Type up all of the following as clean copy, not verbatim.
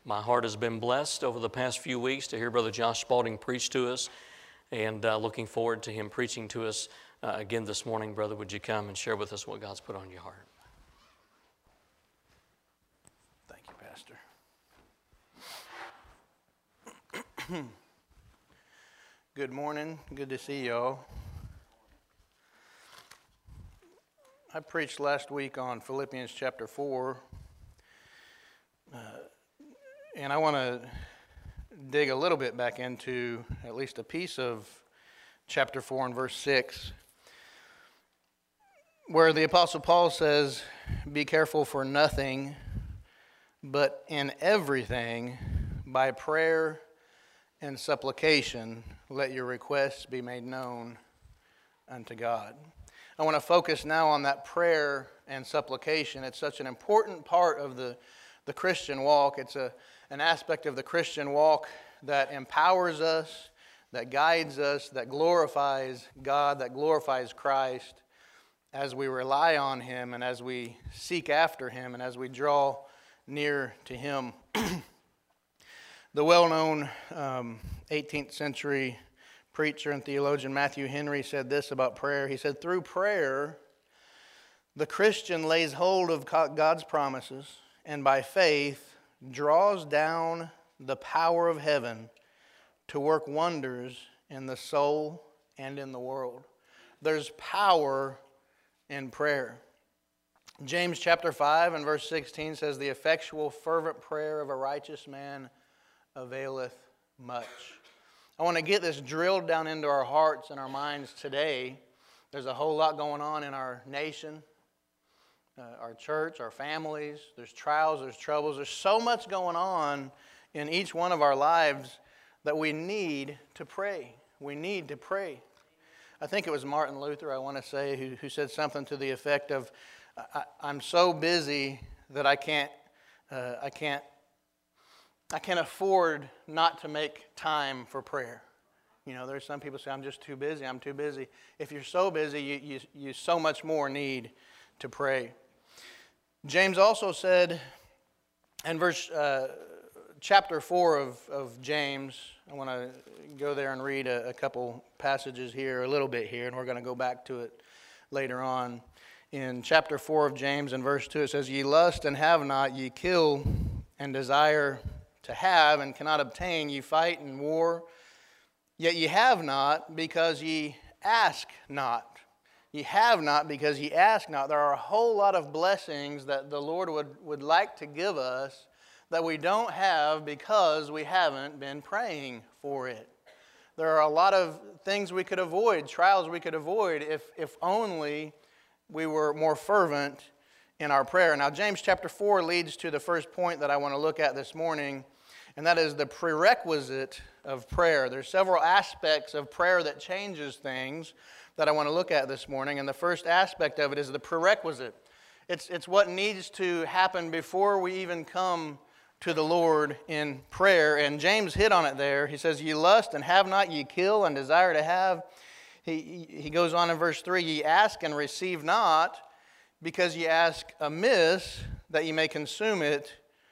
My heart has been blessed over the past few weeks to hear Brother Josh Spalding preach to us, and looking forward to him preaching to us again this morning. Brother, would you come and share with us what God's put on your heart? Thank you, Pastor. Good morning. Good to see y'all. I preached last week on Philippians chapter 4. And I want to dig a little bit back into at least a piece of chapter 4 and verse 6, where the Apostle Paul says, "Be careful for nothing, but in everything, by prayer and supplication, let your requests be made known unto God." I want to focus now on that prayer and supplication. It's such an important part of the Christian walk. It's an aspect of the Christian walk that empowers us, that guides us, that glorifies God, that glorifies Christ as we rely on Him and as we seek after Him and as we draw near to Him. The well-known 18th century preacher and theologian Matthew Henry said this about prayer. He said, "Through prayer, the Christian lays hold of God's promises and by faith draws down the power of heaven to work wonders in the soul and in the world." There's power in prayer. James chapter 5 and verse 16 says, "The effectual fervent prayer of a righteous man availeth much." I want to get this drilled down into our hearts and our minds today. There's a whole lot going on in our nation, our church, our families. There's trials, there's troubles. There's so much going on in each one of our lives that we need to pray. We need to pray. I think it was Martin Luther, I want to say, who said something to the effect of, "I'm so busy that I can't afford not to make time for prayer." You know, there's some people say, "I'm just too busy, I'm too busy." If you're so busy, you so much more need to pray. James also said in chapter 4 of James, I want to go there and read a couple passages here, a little bit here, and we're going to go back to it later on. In chapter 4 of James, in verse 2, it says, "Ye lust and have not, ye kill and desire to have and cannot obtain, ye fight and war, yet ye have not because ye ask not." Ye have not because ye ask not. There are a whole lot of blessings that the Lord would like to give us that we don't have because we haven't been praying for it. There are a lot of things we could avoid, trials we could avoid if only we were more fervent in our prayer. Now, James chapter 4 leads to the first point that I want to look at this morning, and that is the prerequisite of prayer. There's several aspects of prayer that changes things that I want to look at this morning, and the first aspect of it is the prerequisite. It's what needs to happen before we even come to the Lord in prayer, and James hit on it there. He says, "Ye lust and have not, ye kill and desire to have." He goes on in verse 3, "Ye ask and receive not, because ye ask amiss, that ye may consume it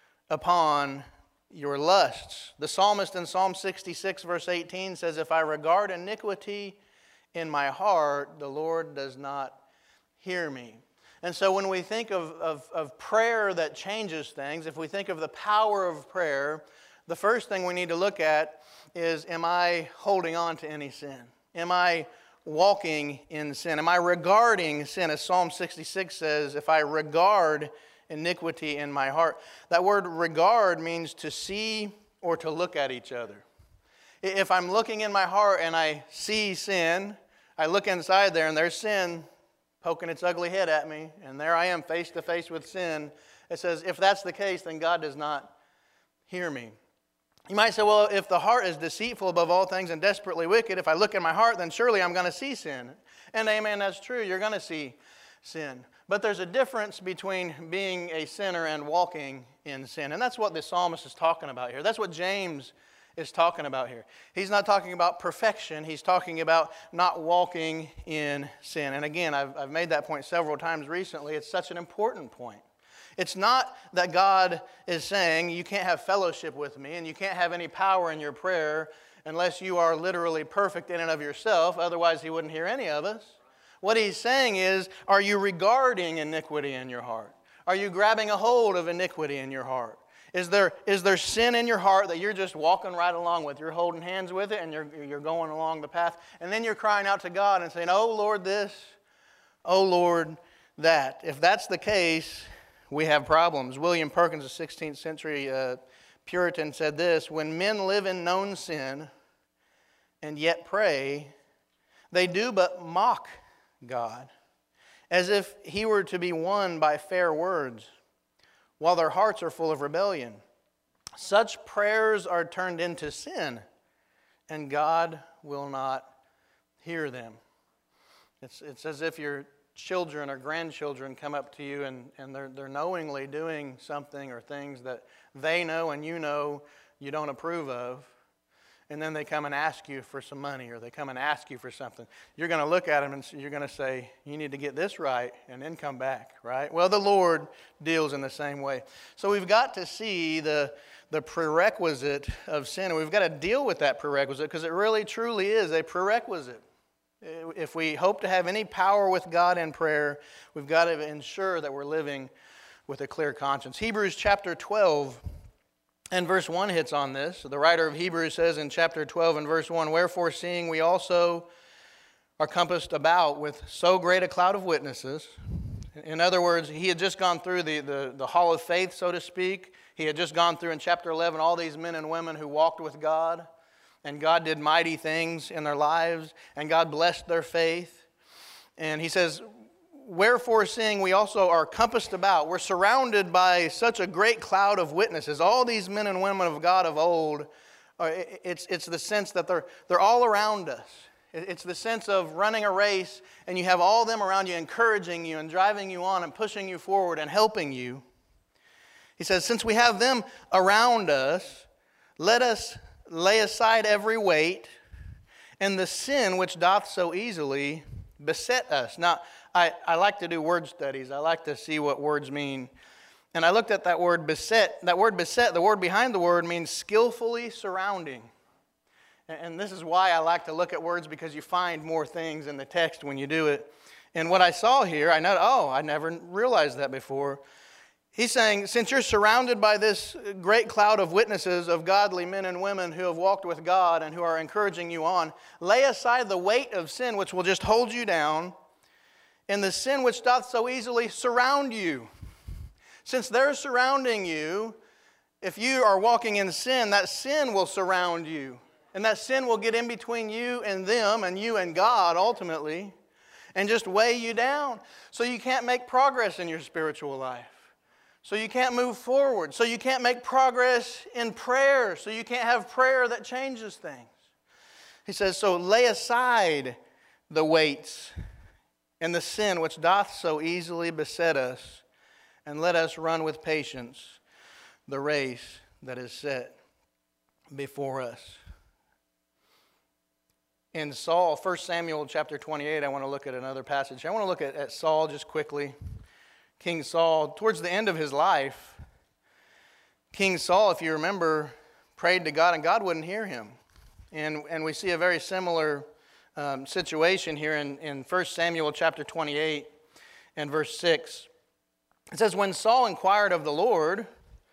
upon your lusts." The psalmist in Psalm 66 verse 18 says, "If I regard iniquity in my heart, the Lord does not hear me." And so when we think of prayer that changes things, if we think of the power of prayer, the first thing we need to look at is, am I holding on to any sin? Am I walking in sin? Am I regarding sin? As Psalm 66 says, "If I regard iniquity in my heart." That word regard means to see or to look at each other. If I'm looking in my heart and I see sin, I look inside there and there's sin poking its ugly head at me, and there I am face to face with sin. It says, if that's the case, then God does not hear me. You might say, well, if the heart is deceitful above all things and desperately wicked, if I look in my heart, then surely I'm going to see sin. And amen, that's true. You're going to see sin. But there's a difference between being a sinner and walking in sin. And that's what the psalmist is talking about here. That's what James is talking about here. He's not talking about perfection. He's talking about not walking in sin. And again, I've made that point several times recently. It's such an important point. It's not that God is saying you can't have fellowship with me and you can't have any power in your prayer unless you are literally perfect in and of yourself. Otherwise, he wouldn't hear any of us. What he's saying is, are you regarding iniquity in your heart? Are you grabbing a hold of iniquity in your heart? Is there sin in your heart that you're just walking right along with? You're holding hands with it and you're going along the path. And then you're crying out to God and saying, oh, Lord, this. Oh, Lord, that. If that's the case, we have problems. William Perkins, a 16th century Puritan, said this: when men live in known sin and yet pray, they do but mock God, as if he were to be won by fair words, while their hearts are full of rebellion. Such prayers are turned into sin, and God will not hear them. It's as if your children or grandchildren come up to you and they're knowingly doing something or things that they know and you know you don't approve of, and then they come and ask you for some money or they come and ask you for something. You're going to look at them and you're going to say, you need to get this right, and then come back, right? Well, the Lord deals in the same way. So we've got to see the prerequisite of sin, and we've got to deal with that prerequisite because it really truly is a prerequisite. If we hope to have any power with God in prayer, we've got to ensure that we're living with a clear conscience. Hebrews chapter 12 and verse 1 hits on this. The writer of Hebrews says in chapter 12 and verse 1, wherefore seeing we also are compassed about with so great a cloud of witnesses. In other words, he had just gone through the hall of faith, so to speak. He had just gone through in chapter 11 all these men and women who walked with God. And God did mighty things in their lives, and God blessed their faith. And he says, wherefore seeing we also are compassed about, we're surrounded by such a great cloud of witnesses. All these men and women of God of old, it's the sense that they're all around us. It's the sense of running a race, and you have all them around you encouraging you and driving you on and pushing you forward and helping you. He says, since we have them around us, let us lay aside every weight and the sin which doth so easily beset us. Now, I like to do word studies. I like to see what words mean. And I looked at that word beset. That word beset, the word behind the word means skillfully surrounding. And this is why I like to look at words, because you find more things in the text when you do it. And what I saw here, I never realized that before. He's saying, since you're surrounded by this great cloud of witnesses of godly men and women who have walked with God and who are encouraging you on, lay aside the weight of sin which will just hold you down, and the sin which doth so easily surround you. Since they're surrounding you, if you are walking in sin, that sin will surround you. And that sin will get in between you and them and you and God ultimately, and just weigh you down. So you can't make progress in your spiritual life. So you can't move forward. So you can't make progress in prayer. So you can't have prayer that changes things. He says, so lay aside the weights and the sin which doth so easily beset us, and let us run with patience the race that is set before us. In Saul, 1 Samuel chapter 28, I want to look at another passage. I want to look at Saul just quickly. King Saul, towards the end of his life, King Saul, if you remember, prayed to God and God wouldn't hear him. And we see a very similar situation here in 1 Samuel chapter 28 and verse 6. It says, when Saul inquired of the Lord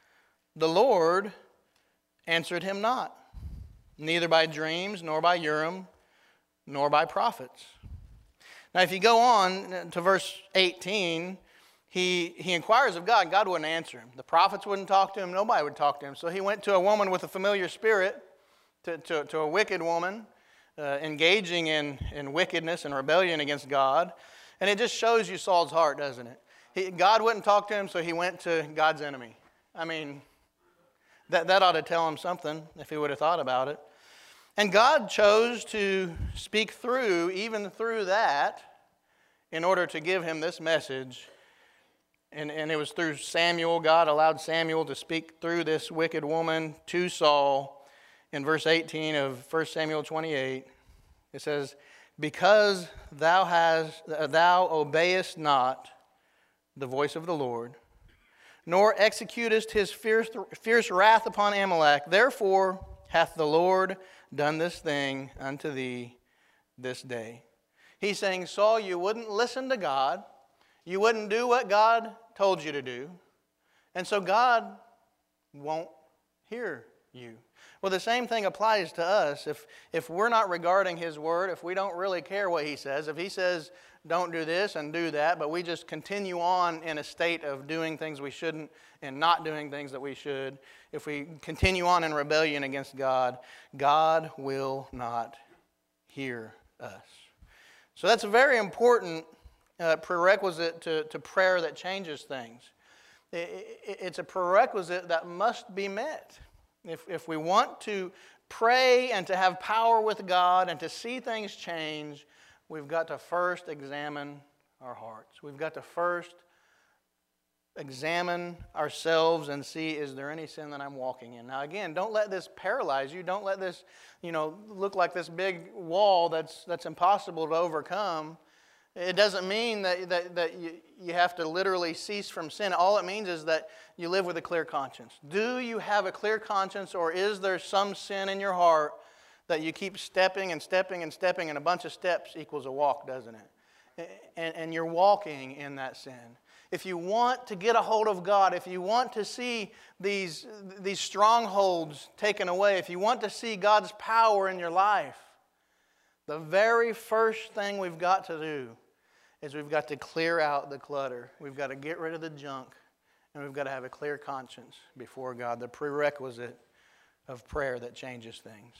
answered him not, neither by dreams, nor by Urim, nor by prophets. Now if you go on to verse 18, He inquires of God, and God wouldn't answer him. The prophets wouldn't talk to him. Nobody would talk to him. So he went to a woman with a familiar spirit, to a wicked woman, engaging in wickedness and rebellion against God. And it just shows you Saul's heart, doesn't it? God wouldn't talk to him, so he went to God's enemy. I mean, that ought to tell him something if he would have thought about it. And God chose to speak even through that, in order to give him this message. And it was through Samuel. God allowed Samuel to speak through this wicked woman to Saul. In verse 18 of 1 Samuel 28, it says, because thou obeyest not the voice of the Lord, nor executest his fierce wrath upon Amalek. Therefore hath the Lord done this thing unto thee this day. He's saying, Saul, you wouldn't listen to God. You wouldn't do what God told you to do. And so God won't hear you. Well, the same thing applies to us. If we're not regarding His Word, if we don't really care what He says, if He says don't do this and do that, but we just continue on in a state of doing things we shouldn't and not doing things that we should, if we continue on in rebellion against God, God will not hear us. So that's a very important prerequisite to prayer that changes things. It's a prerequisite that must be met. If we want to pray and to have power with God and to see things change, we've got to first examine our hearts. We've got to first examine ourselves and see, is there any sin that I'm walking in? Now again, don't let this paralyze you. Don't let this, look like this big wall that's impossible to overcome. It doesn't mean that you have to literally cease from sin. All it means is that you live with a clear conscience. Do you have a clear conscience, or is there some sin in your heart that you keep stepping and stepping and stepping, and a bunch of steps equals a walk, doesn't it? And you're walking in that sin. If you want to get a hold of God, if you want to see these strongholds taken away, if you want to see God's power in your life, the very first thing we've got to do is we've got to clear out the clutter. We've got to get rid of the junk, and we've got to have a clear conscience before God, the prerequisite of prayer that changes things.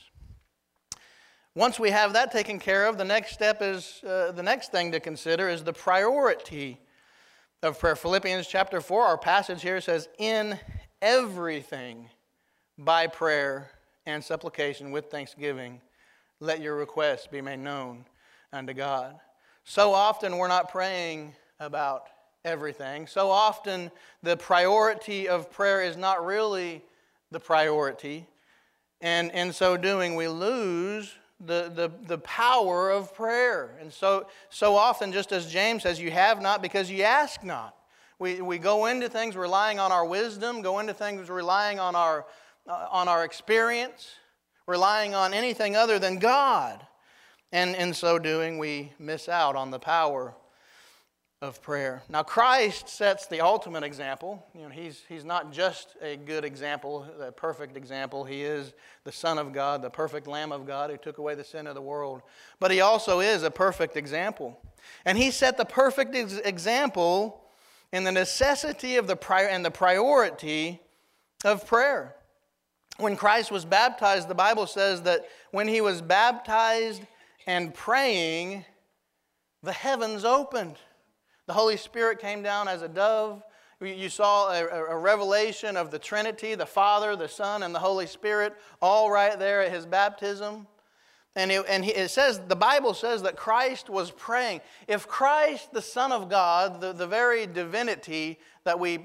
Once we have that taken care of, the next step is, the next thing to consider is the priority of prayer. Philippians chapter 4, our passage here says, in everything by prayer and supplication with thanksgiving, let your requests be made known unto God. So often we're not praying about everything. So often the priority of prayer is not really the priority. And in so doing, we lose the power of prayer. And so often, just as James says, you have not because you ask not. We go into things relying on our wisdom, go into things relying on our experience, relying on anything other than God. And in so doing, we miss out on the power of prayer. Now, Christ sets the ultimate example. He's not just a good example, a perfect example. He is the Son of God, the perfect Lamb of God who took away the sin of the world. But He also is a perfect example. And He set the perfect example in the necessity of the priority of prayer. When Christ was baptized, the Bible says that when He was baptized and praying, the heavens opened. The Holy Spirit came down as a dove. You saw a revelation of the Trinity, the Father, the Son, and the Holy Spirit, all right there at His baptism. And it says, the Bible says that Christ was praying. If Christ, the Son of God, the very divinity that we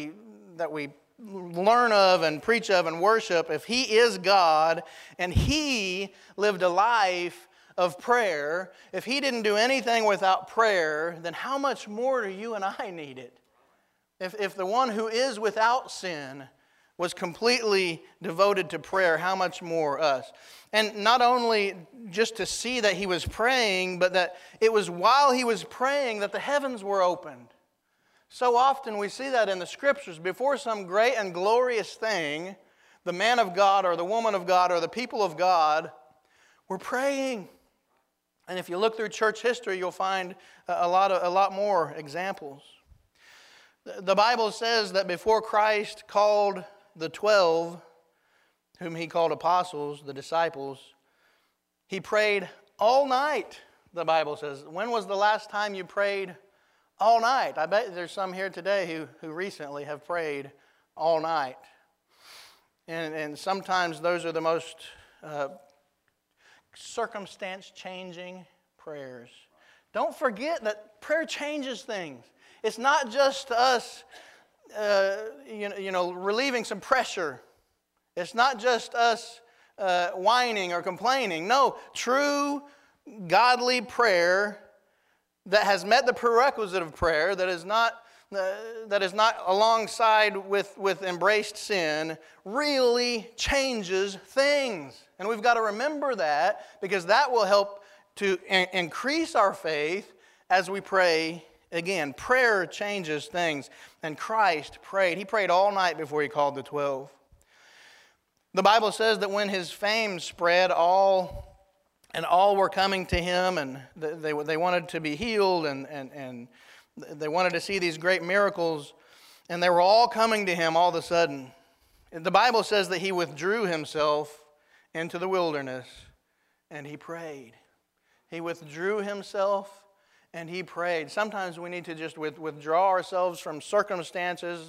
learn of and preach of and worship, if He is God and He lived a life of prayer, if He didn't do anything without prayer, then how much more do you and I need it? If the one who is without sin was completely devoted to prayer, how much more us? And not only just to see that He was praying, but that it was while He was praying that the heavens were opened. So often we see that in the Scriptures. Before some great and glorious thing, the man of God or the woman of God or the people of God were praying. And if you look through church history, you'll find a lot more examples. The Bible says that before Christ called the 12, whom He called apostles, the disciples, He prayed all night, the Bible says. When was the last time you prayed all night? I bet there's some here today who recently have prayed all night. And sometimes those are the most circumstance-changing prayers. Don't forget that prayer changes things. It's not just us, relieving some pressure. It's not just us whining or complaining. No, true godly prayer that has met the prerequisite of prayer, that is not that is not alongside with embraced sin really changes things. And we've got to remember that, because that will help to increase our faith as we pray again. Prayer changes things. And Christ prayed. He prayed all night before he called the 12. The Bible says that when his fame spread, all were coming to him, and they wanted to be healed, and they wanted to see these great miracles, and they were all coming to him all of a sudden. The Bible says that he withdrew himself into the wilderness, and he prayed. He withdrew himself, and he prayed. Sometimes we need to just withdraw ourselves from circumstances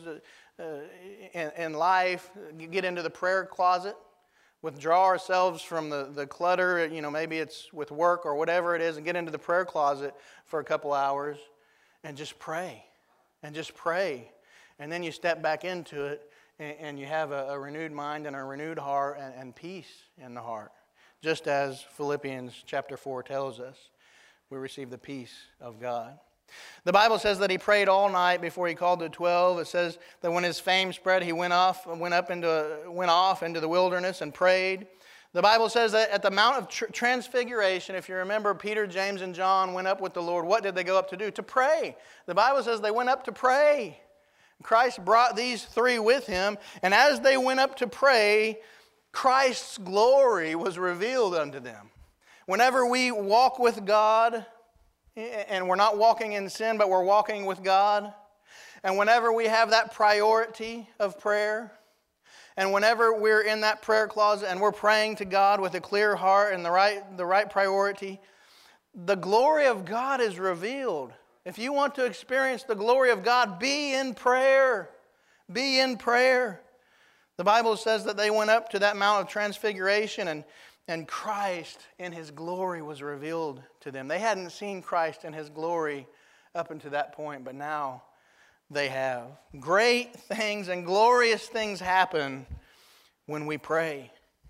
in life, get into the prayer closet, withdraw ourselves from the clutter, maybe it's with work or whatever it is, and get into the prayer closet for a couple hours and just pray. And just pray. And then you step back into it, and you have a renewed mind and a renewed heart and peace in the heart. Just as Philippians chapter 4 tells us, we receive the peace of God. The Bible says that he prayed all night before he called the 12. It says that when his fame spread, he went off into the wilderness and prayed. The Bible says that at the Mount of Transfiguration, if you remember, Peter, James, and John went up with the Lord. What did they go up to do? To pray. The Bible says they went up to pray. Christ brought these three with him, and as they went up to pray, Christ's glory was revealed unto them. Whenever we walk with God, and we're not walking in sin, but we're walking with God, and whenever we have that priority of prayer, and whenever we're in that prayer closet and we're praying to God with a clear heart and the right priority, the glory of God is revealed. If you want to experience the glory of God, be in prayer. Be in prayer. The Bible says that they went up to that Mount of Transfiguration, and Christ in his glory was revealed to them. They hadn't seen Christ in his glory up until that point, but now they have. Great things and glorious things happen when we pray.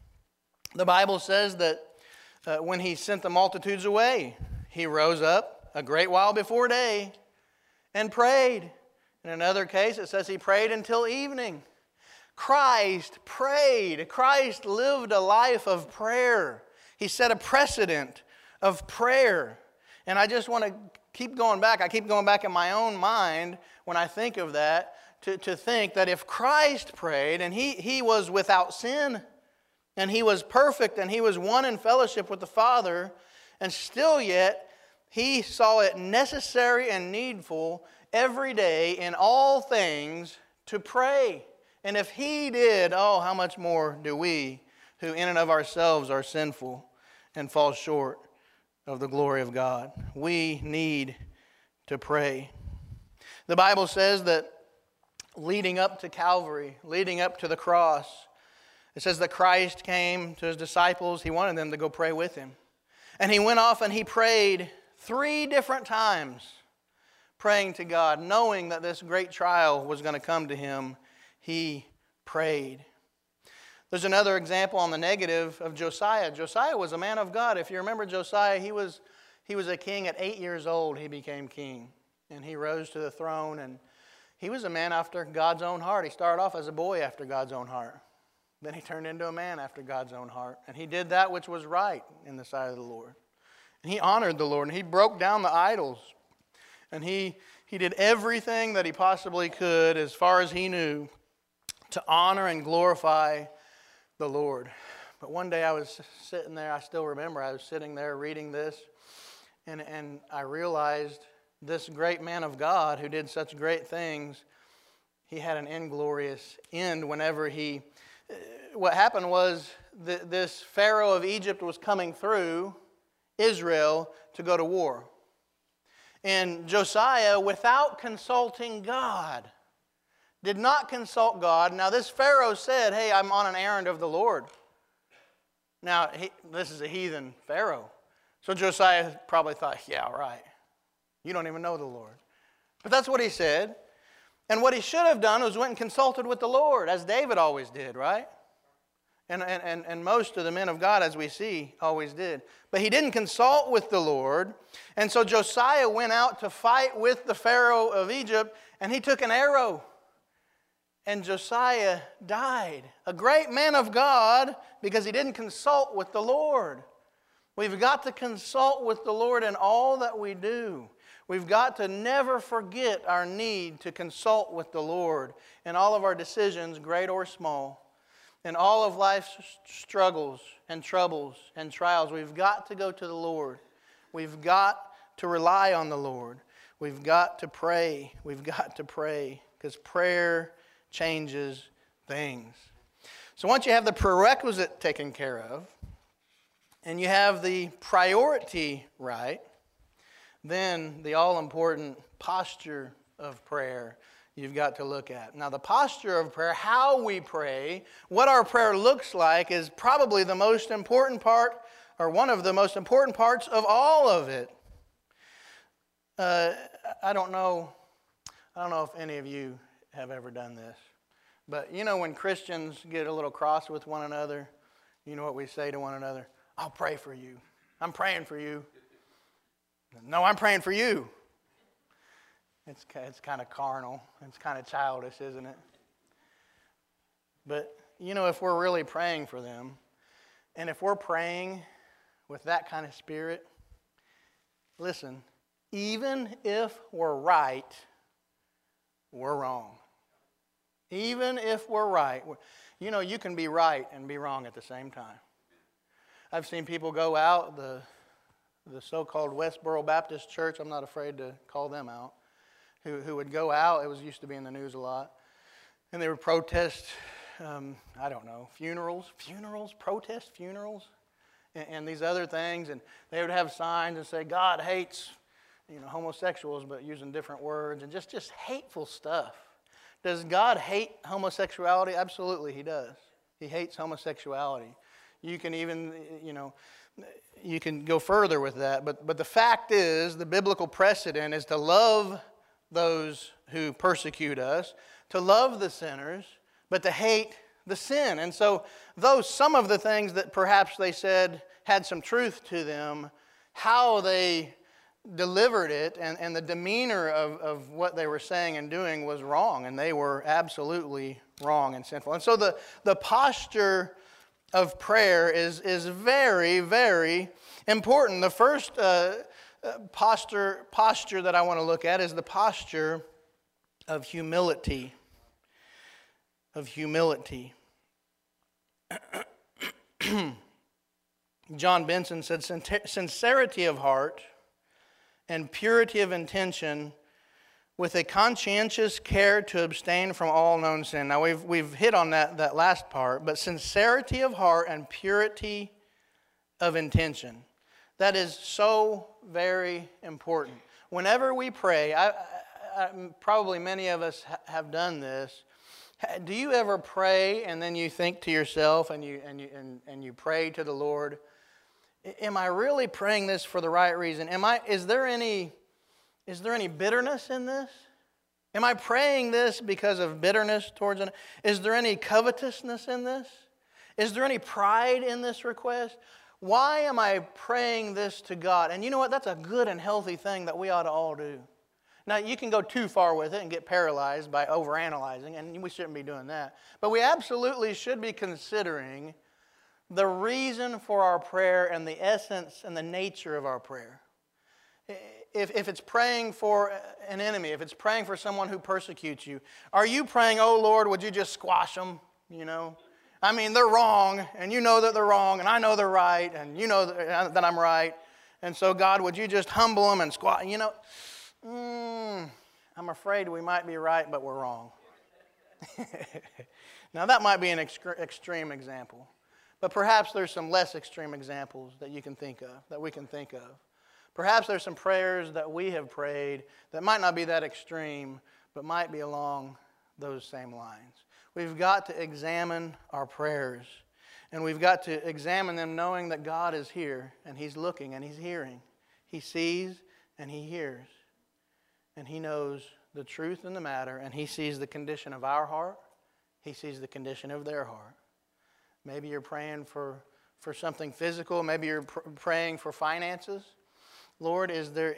The Bible says that when he sent the multitudes away, he rose up a great while before day and prayed. In another case, it says he prayed until evening. Christ prayed. Christ lived a life of prayer. He set a precedent of prayer. And I just want to keep going back. I keep going back in my own mind when I think of that, to think that if Christ prayed, and he was without sin, and he was perfect, and he was one in fellowship with the Father, and still yet he saw it necessary and needful every day in all things to pray. And if he did, how much more do we, who in and of ourselves are sinful and fall short of the glory of God? We need to pray. The Bible says that leading up to Calvary, leading up to the cross, it says that Christ came to his disciples. He wanted them to go pray with him. And he went off and he prayed 3 different times, praying to God, knowing that this great trial was going to come to him. He prayed. There's another example on the negative of Josiah. Josiah was a man of God. If you remember Josiah, he was a king at 8 years old. He became king, and he rose to the throne, and he was a man after God's own heart. He started off as a boy after God's own heart. Then he turned into a man after God's own heart, and he did that which was right in the sight of the Lord. And he honored the Lord, and he broke down the idols, and he did everything that he possibly could, as far as he knew, to honor and glorify the Lord. But one day I was sitting there, I still remember, I was sitting there reading this, and I realized this great man of God who did such great things, he had an inglorious end whenever what happened was this Pharaoh of Egypt was coming through Israel to go to war. And Josiah, without consulting God, did not consult God. Now this Pharaoh said, hey, I'm on an errand of the Lord. Now, this is a heathen Pharaoh. So Josiah probably thought, yeah, right. You don't even know the Lord. But that's what he said. And what he should have done was went and consulted with the Lord, as David always did, right? And most of the men of God, as we see, always did. But he didn't consult with the Lord. And so Josiah went out to fight with the Pharaoh of Egypt, and he took an arrow. And Josiah died. A great man of God, because he didn't consult with the Lord. We've got to consult with the Lord in all that we do. We've got to never forget our need to consult with the Lord in all of our decisions, great or small. In all of life's struggles and troubles and trials, we've got to go to the Lord. We've got to rely on the Lord. We've got to pray. We've got to pray, because prayer changes things. So once you have the prerequisite taken care of, and you have the priority right, then the all-important posture of prayer you've got to look at. Now, the posture of prayer, how we pray, what our prayer looks like, is probably the most important part, or one of the most important parts of all of it. I don't know if any of you have ever done this, but you know when Christians get a little cross with one another, you know what we say to one another? I'll pray for you. I'm praying for you. No, I'm praying for you. It's kind of carnal. It's kind of childish, isn't it? But, you know, if we're really praying for them, and if we're praying with that kind of spirit, listen, even if we're right, we're wrong. Even if we're right. You know, you can be right and be wrong at the same time. I've seen people go out, the so-called Westboro Baptist Church, I'm not afraid to call them out, who would go out, used to be in the news a lot, and they would protest, protest funerals, and these other things, and they would have signs and say, God hates, homosexuals, but using different words, and just hateful stuff. Does God hate homosexuality? Absolutely, He does. He hates homosexuality. You can even, you can go further with that, but the fact is, the biblical precedent is to love those who persecute us, to love the sinners, but to hate the sin. And so some of the things that perhaps they said had some truth to them, how they delivered it and the demeanor of what they were saying and doing was wrong, and they were absolutely wrong and sinful. And so the posture of prayer is very, very important. The first posture that I want to look at is the posture of humility. Of humility. John Benson said, sincerity of heart and purity of intention with a conscientious care to abstain from all known sin. Now we've hit on that last part, but sincerity of heart and purity of intention. That is so very important. Whenever we pray, probably many of us have done this. Do you ever pray and then you think to yourself and you pray to the Lord, am I really praying this for the right reason? Is there any bitterness in this? Am I praying this because of bitterness towards it? Is there any covetousness in this? Is there any pride in this request? Why am I praying this to God? And you know what? That's a good and healthy thing that we ought to all do. Now, you can go too far with it and get paralyzed by overanalyzing, and we shouldn't be doing that. But we absolutely should be considering the reason for our prayer and the essence and the nature of our prayer. If it's praying for an enemy, if it's praying for someone who persecutes you, are you praying, oh Lord, would you just squash them, I mean, they're wrong, and you know that they're wrong, and I know they're right, and you know that I'm right. And so, God, would you just humble them and squash, I'm afraid we might be right, but we're wrong. Now, that might be an extreme example. But perhaps there's some less extreme examples that you can think of, that we can think of. Perhaps there's some prayers that we have prayed that might not be that extreme, but might be along those same lines. We've got to examine our prayers, and we've got to examine them knowing that God is here, and He's looking, and He's hearing. He sees, and He hears, and He knows the truth in the matter, and He sees the condition of our heart. He sees the condition of their heart. Maybe you're praying for something physical. Maybe you're praying for finances. Lord, is there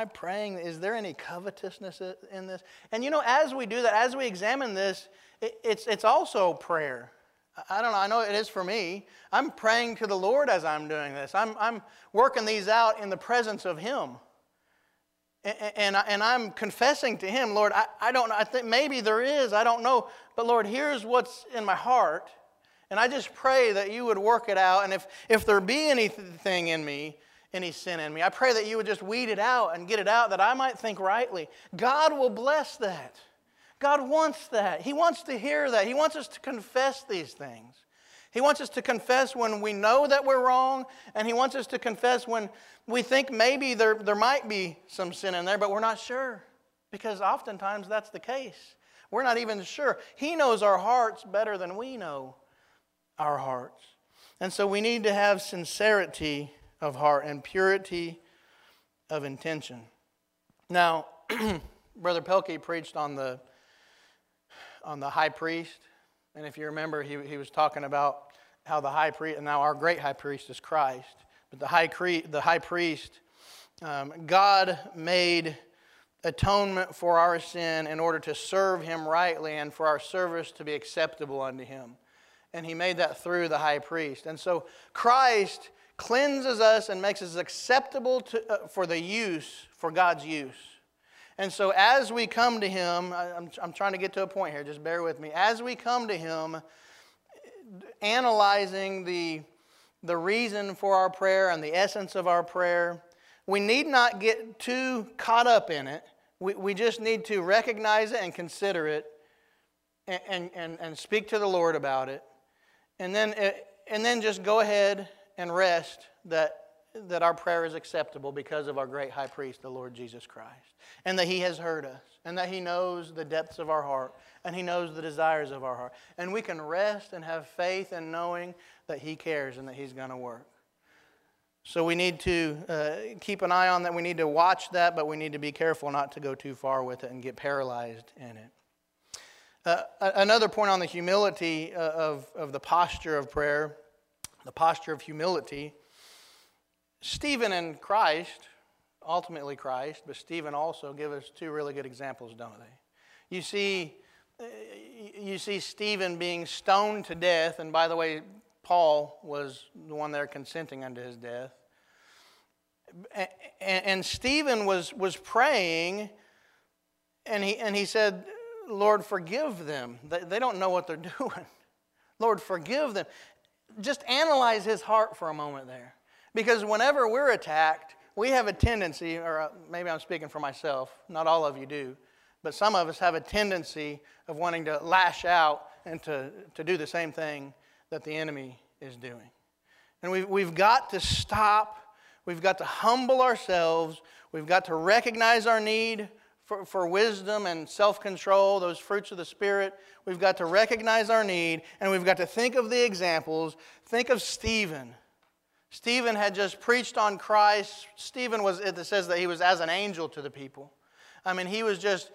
any covetousness in this? And as we do that, as we examine this, it's also prayer. I don't know, I know it is for me. I'm praying to the Lord as I'm doing this. I'm working these out in the presence of Him. And I'm confessing to Him, Lord, I don't know, I think maybe there is, I don't know. But Lord, here's what's in my heart. And I just pray that you would work it out. And if there be anything in me, any sin in me, I pray that you would just weed it out and get it out, that I might think rightly. God will bless that. God wants that. He wants to hear that. He wants us to confess these things. He wants us to confess when we know that we're wrong, and He wants us to confess when we think maybe there might be some sin in there, but we're not sure, because oftentimes that's the case. We're not even sure. He knows our hearts better than we know our hearts. And so we need to have sincerity of heart and purity of intention. Now, Brother Pelkey preached on the high priest, and if you remember, he was talking about how the high priest, and now our great high priest is Christ, but the high priest, God made atonement for our sin in order to serve Him rightly and for our service to be acceptable unto Him. And He made that through the high priest. And so Christ cleanses us and makes us acceptable for God's use. And so as we come to Him, I'm trying to get to a point here, just bear with me. As we come to Him, analyzing the reason for our prayer and the essence of our prayer, we need not get too caught up in it. We just need to recognize it and consider it and speak to the Lord about it. And then just go ahead and rest that our prayer is acceptable because of our great high priest, the Lord Jesus Christ. And that He has heard us. And that He knows the depths of our heart. And He knows the desires of our heart. And we can rest and have faith in knowing that He cares and that He's going to work. So we need to keep an eye on that. We need to watch that, but we need to be careful not to go too far with it and get paralyzed in it. Another point on the humility of the posture of prayer, the posture of humility. Stephen and Christ, ultimately Christ, but Stephen also give us two really good examples, don't they? You see Stephen being stoned to death, and by the way, Paul was the one there consenting unto his death. And Stephen was praying, and he said, Lord, forgive them. They don't know what they're doing. Lord, forgive them. Just analyze his heart for a moment there. Because whenever we're attacked, we have a tendency, or maybe I'm speaking for myself, not all of you do, but some of us have a tendency of wanting to lash out and to do the same thing that the enemy is doing. And we've got to stop. We've got to humble ourselves. We've got to recognize our need for wisdom and self-control, those fruits of the Spirit. We've got to recognize our need, and we've got to think of the examples. Think of Stephen. Stephen had just preached on Christ. Stephen it says that he was as an angel to the people. I mean, he was just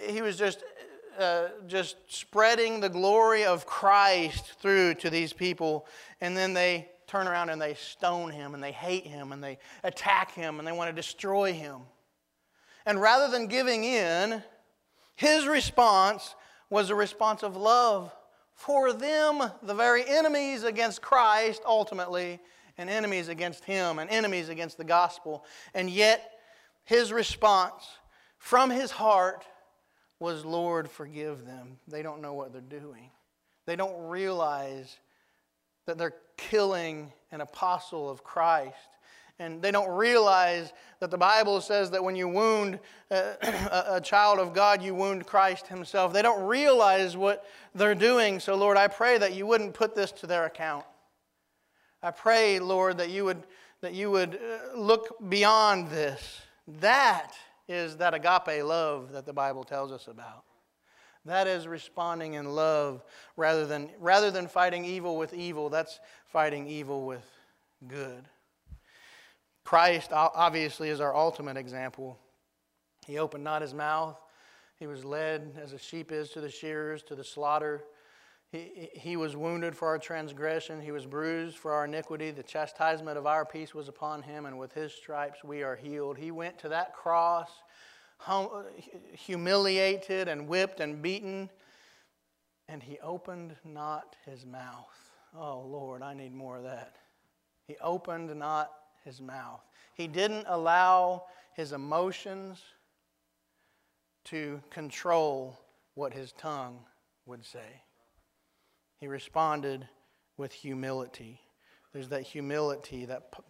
spreading the glory of Christ through to these people, and then they turn around and they stone him, and they hate him, and they attack him, and they want to destroy him. And rather than giving in, his response was a response of love for them, the very enemies against Christ ultimately, and enemies against him, and enemies against the gospel. And yet, his response from his heart was, Lord, forgive them. They don't know what they're doing. They don't realize that they're killing an apostle of Christ. And they don't realize that the Bible says that when you wound a child of God, you wound Christ Himself. They don't realize what they're doing. So, Lord, I pray that you wouldn't put this to their account. I pray, Lord, that you would look beyond this. That is that agape love that the Bible tells us about. That is responding in love rather than fighting evil with evil. That's fighting evil with good. Christ obviously is our ultimate example. He opened not His mouth. He was led as a sheep is to the shearers, to the slaughter. He was wounded for our transgression. He was bruised for our iniquity. The chastisement of our peace was upon him, and with his stripes we are healed. He went to that cross, humiliated and whipped and beaten, and he opened not his mouth. Oh, Lord, I need more of that. He opened not his mouth. He didn't allow his emotions to control what his tongue would say. He responded with humility. There's that humility,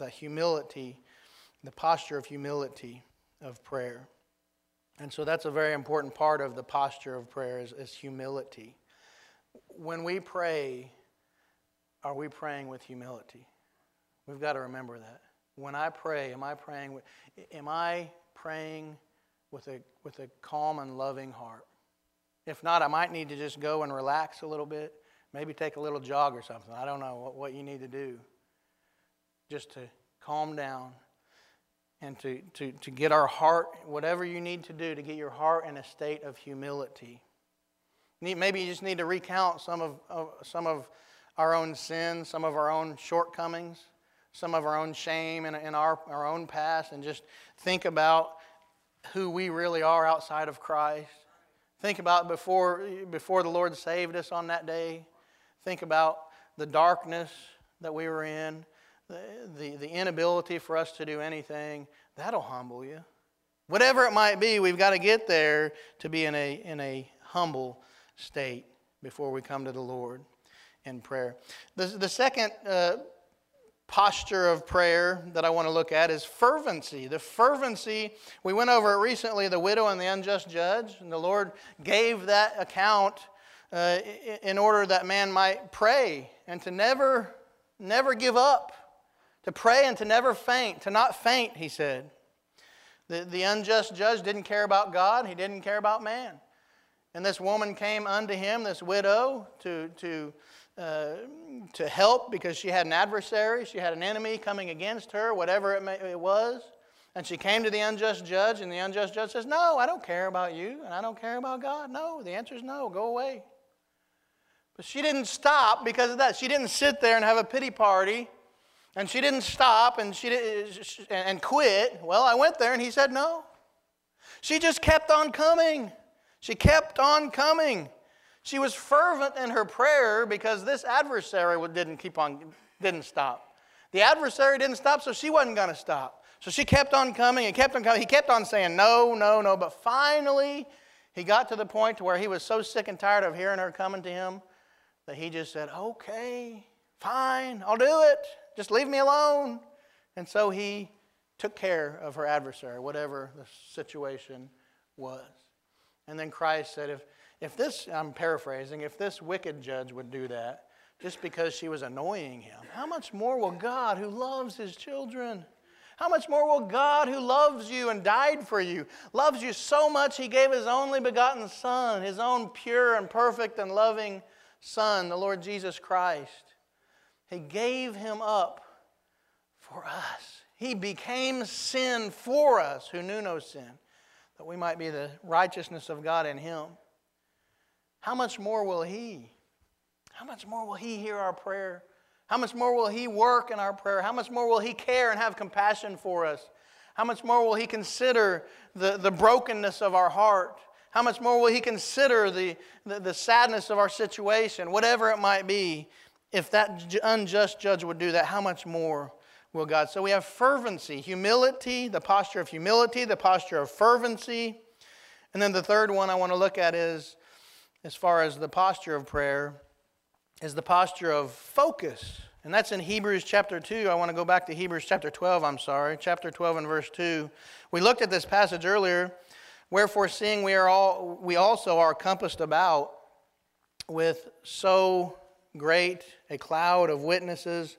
the posture of humility of prayer. And so that's a very important part of the posture of prayer is humility. When we pray, are we praying with humility? We've got to remember that. When I pray, am I praying with a calm and loving heart? If not, I might need to just go and relax a little bit. Maybe take a little jog or something. I don't know what you need to do. Just to calm down and to get our heart, whatever you need to do to get your heart in a state of humility. Maybe you just need to recount some of our own sins, some of our own shortcomings, some of our own shame in our own past, and just think about who we really are outside of Christ. Think about before the Lord saved us on that day. Think about the darkness that we were in, the inability for us to do anything. That'll humble you. Whatever it might be, we've got to get there to be in a humble state before we come to the Lord in prayer. The second posture of prayer that I want to look at is fervency. The fervency, we went over it recently, the widow and the unjust judge, and the Lord gave that account in order that man might pray and to never give up, to pray and to never faint, to not faint, he said. The unjust judge didn't care about God, he didn't care about man. And this woman came unto him, this widow, to help because she had an adversary, she had an enemy coming against her, whatever it was. And she came to the unjust judge, and the unjust judge says, no, I don't care about you, and I don't care about God. No, the answer is no, go away. But she didn't stop because of that. She didn't sit there and have a pity party, and she didn't stop and quit. Well, I went there, and he said no. She just kept on coming. She kept on coming. She was fervent in her prayer because this adversary didn't stop. The adversary didn't stop, so she wasn't going to stop. So she kept on coming and kept on coming. He kept on saying no, no, no. But finally, he got to the point to where he was so sick and tired of hearing her coming to him that he just said, okay, fine, I'll do it. Just leave me alone. And so he took care of her adversary, whatever the situation was. And then Christ said, if this, I'm paraphrasing, if this wicked judge would do that just because she was annoying him, how much more will God who loves his children, how much more will God who loves you and died for you, loves you so much he gave his only begotten Son, his own pure and perfect and loving Son, the Lord Jesus Christ. He gave him up for us. He became sin for us who knew no sin, that we might be the righteousness of God in him. How much more will he? How much more will he hear our prayer? How much more will he work in our prayer? How much more will he care and have compassion for us? How much more will he consider the brokenness of our heart? How much more will he consider the sadness of our situation? Whatever it might be, if that unjust judge would do that, how much more will God? So we have fervency, humility, the posture of humility, the posture of fervency. And then the third one I want to look at is, as far as the posture of prayer, is the posture of focus. And that's in Hebrews chapter 2. I want to go back to Hebrews chapter 12, chapter 12 and verse 2. We looked at this passage earlier. Wherefore, seeing we also are compassed about with so great a cloud of witnesses,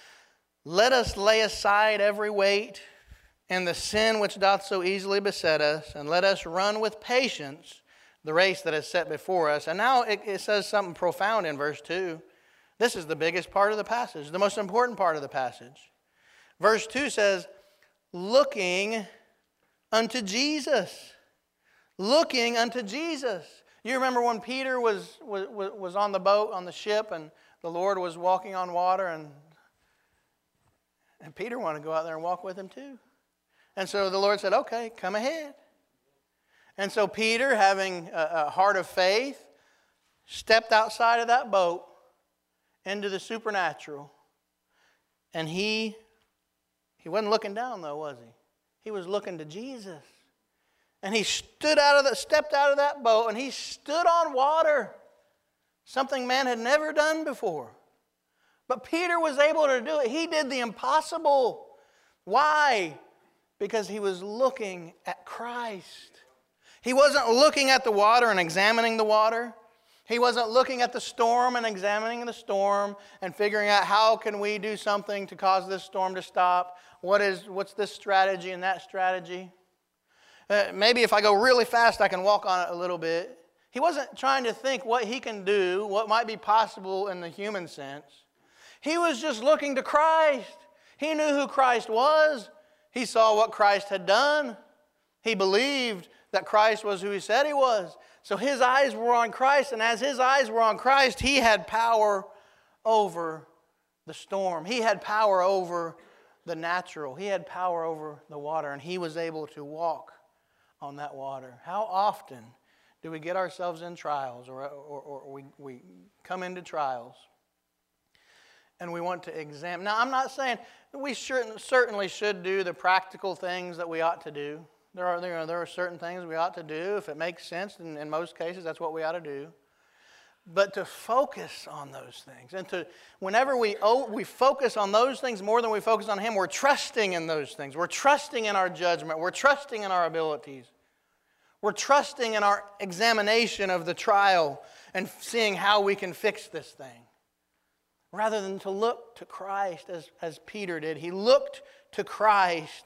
let us lay aside every weight and the sin which doth so easily beset us, and let us run with patience the race that is set before us. And now it says something profound in verse 2. This is the biggest part of the passage, the most important part of the passage. Verse 2 says, looking unto Jesus. Looking unto Jesus. You remember when Peter was on the boat, on the ship, and the Lord was walking on water, and Peter wanted to go out there and walk with him too. And so the Lord said, okay, come ahead. And so Peter, having a heart of faith, stepped outside of that boat into the supernatural. And he wasn't looking down though, was he? He was looking to Jesus. And he stepped out of that boat, and he stood on water. Something man had never done before. But Peter was able to do it. He did the impossible. Why? Because he was looking at Christ. He wasn't looking at the water and examining the water. He wasn't looking at the storm and examining the storm and figuring out how can we do something to cause this storm to stop. What's this strategy and that strategy? Maybe if I go really fast, I can walk on it a little bit. He wasn't trying to think what he can do, what might be possible in the human sense. He was just looking to Christ. He knew who Christ was. He saw what Christ had done. He believed that Christ was who he said he was. So his eyes were on Christ, and as his eyes were on Christ, he had power over the storm. He had power over the natural. He had power over the water, and he was able to walk on that water. How often do we get ourselves in trials, or we come into trials, and we want to examine? Now, I'm not saying we certainly should do the practical things that we ought to do. There are certain things we ought to do. If it makes sense, and in most cases, that's what we ought to do. But to focus on those things, and whenever we focus on those things more than we focus on Him, we're trusting in those things. We're trusting in our judgment. We're trusting in our abilities. We're trusting in our examination of the trial and seeing how we can fix this thing. Rather than to look to Christ as Peter did. He looked to Christ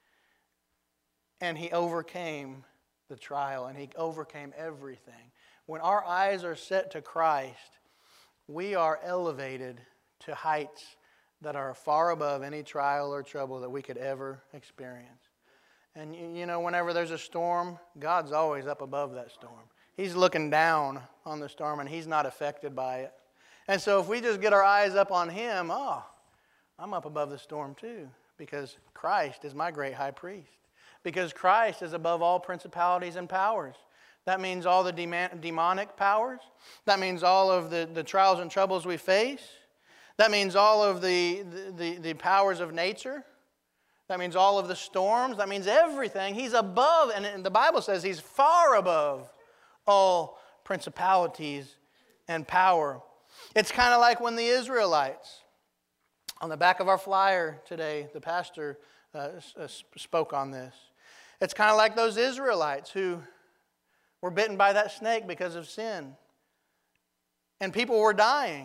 and he overcame the trial and he overcame everything. When our eyes are set to Christ, we are elevated to heights that are far above any trial or trouble that we could ever experience. And you know, whenever there's a storm, God's always up above that storm. He's looking down on the storm and He's not affected by it. And so if we just get our eyes up on Him, I'm up above the storm too, because Christ is my great high priest. Because Christ is above all principalities and powers. That means all the demonic powers. That means all of the trials and troubles we face. That means all of the powers of nature. That means all of the storms. That means everything. He's above, and the Bible says He's far above all principalities and power. It's kind of like when the Israelites, on the back of our flyer today, the pastor spoke on this. It's kind of like those Israelites who were bitten by that snake because of sin. And people were dying.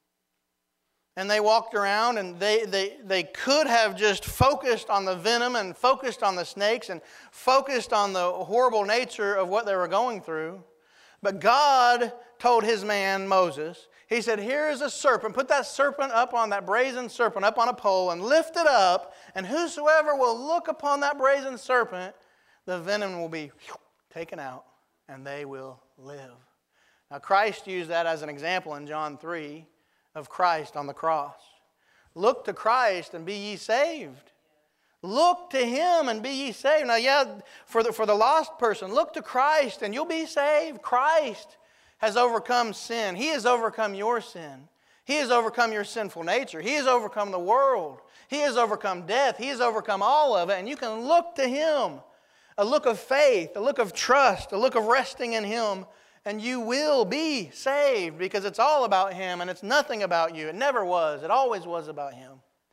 And they walked around and they could have just focused on the venom and focused on the snakes and focused on the horrible nature of what they were going through. But God told His man Moses, He said, here is a serpent. Put that serpent up on that brazen serpent up on a pole and lift it up. And whosoever will look upon that brazen serpent, the venom will be taken out and they will live. Now Christ used that as an example in John 3 of Christ on the cross. Look to Christ and be ye saved. Look to Him and be ye saved. Now for the lost person, look to Christ and you'll be saved. Christ has overcome sin. He has overcome your sin. He has overcome your sinful nature. He has overcome the world. He has overcome death. He has overcome all of it. And you can look to Him. A look of faith, a look of trust, a look of resting in Him. And you will be saved because it's all about Him and it's nothing about you. It never was. It always was about Him.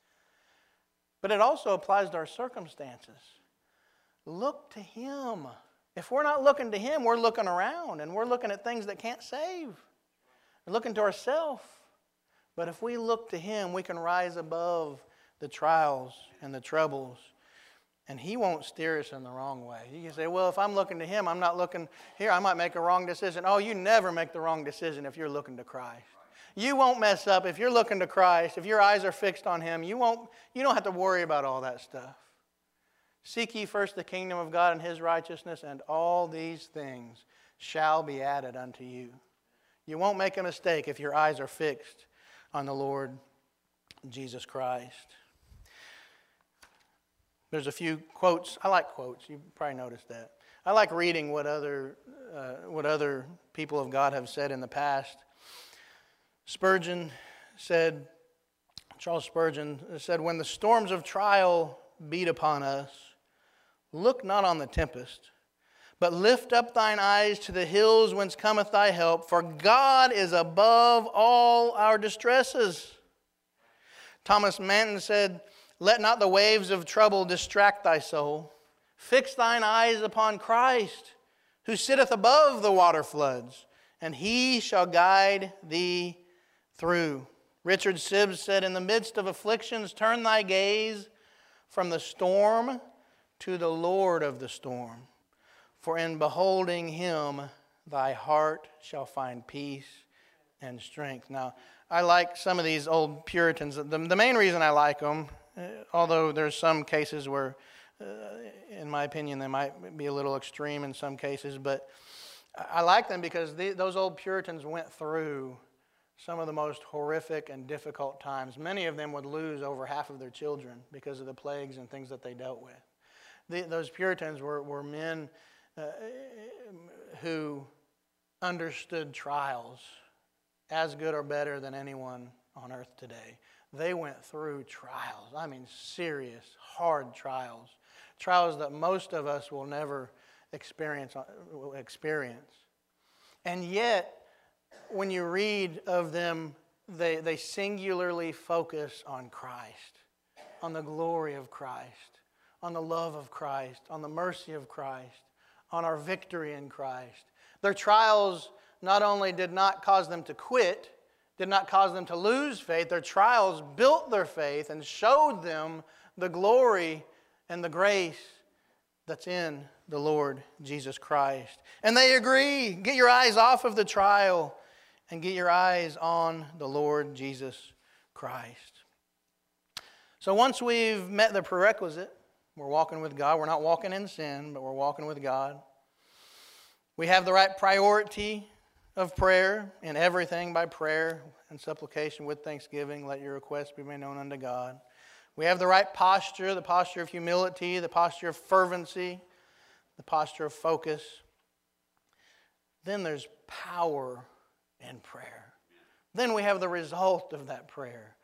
But it also applies to our circumstances. Look to Him. If we're not looking to Him, we're looking around and we're looking at things that can't save. We're looking to ourselves. But if we look to Him, we can rise above the trials and the troubles. And He won't steer us in the wrong way. You can say, well, if I'm looking to Him, I'm not looking here. I might make a wrong decision. Oh, you never make the wrong decision if you're looking to Christ. You won't mess up if you're looking to Christ. If your eyes are fixed on Him, you don't have to worry about all that stuff. Seek ye first the kingdom of God and His righteousness, and all these things shall be added unto you. You won't make a mistake if your eyes are fixed on the Lord Jesus Christ. There's a few quotes. I like quotes. You probably noticed that. I like reading what other people of God have said in the past. Charles Spurgeon said, when the storms of trial beat upon us, look not on the tempest, but lift up thine eyes to the hills whence cometh thy help, for God is above all our distresses. Thomas Manton said, let not the waves of trouble distract thy soul. Fix thine eyes upon Christ, who sitteth above the water floods, and he shall guide thee through. Richard Sibbes said, in the midst of afflictions, turn thy gaze from the storm to the Lord of the storm. For in beholding him, thy heart shall find peace and strength. Now, I like some of these old Puritans. The main reason I like them, although there's some cases where, in my opinion, they might be a little extreme in some cases, but I like them because those old Puritans went through some of the most horrific and difficult times. Many of them would lose over half of their children because of the plagues and things that they dealt with. Those Puritans were men who understood trials as good or better than anyone on earth today. They went through trials. I mean, serious, hard trials. Trials that most of us will never experience. And yet, when you read of them, they singularly focus on Christ, on the glory of Christ, on the love of Christ, on the mercy of Christ, on our victory in Christ. Their trials not only did not cause them to quit, did not cause them to lose faith, their trials built their faith and showed them the glory and the grace that's in the Lord Jesus Christ. And they agree, get your eyes off of the trial and get your eyes on the Lord Jesus Christ. So once we've met the prerequisite, we're walking with God. We're not walking in sin, but we're walking with God. We have the right priority of prayer in everything by prayer and supplication with thanksgiving. Let your requests be made known unto God. We have the right posture, the posture of humility, the posture of fervency, the posture of focus. Then there's power in prayer. Then we have the result of that prayer.